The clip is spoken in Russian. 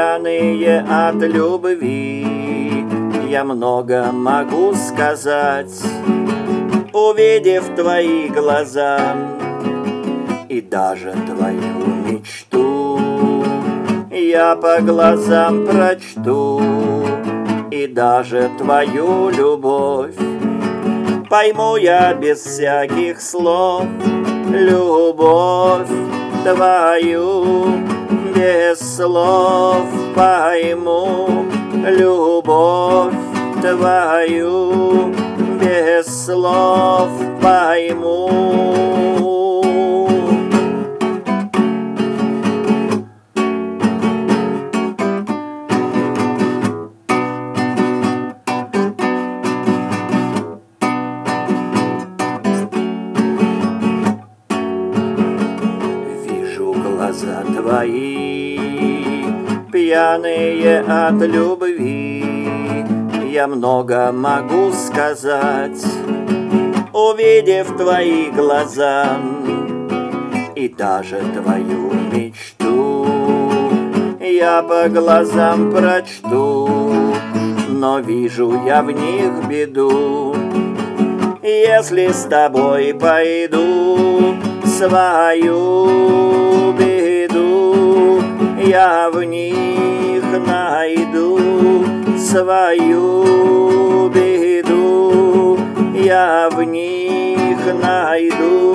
пьяные от любви. Я много могу сказать, увидев твои глаза и даже твою мечту. Я по глазам прочту и даже твою любовь. Пойму я без всяких слов любовь твою, без слов пойму любовь твою, без слов пойму. Глаза твои, пьяные от любви, я много могу сказать, увидев твои глаза и даже твою мечту. Я по глазам прочту, но вижу я в них беду. Если с тобой пойду свою беду, я в них найду свою беду, я в них найду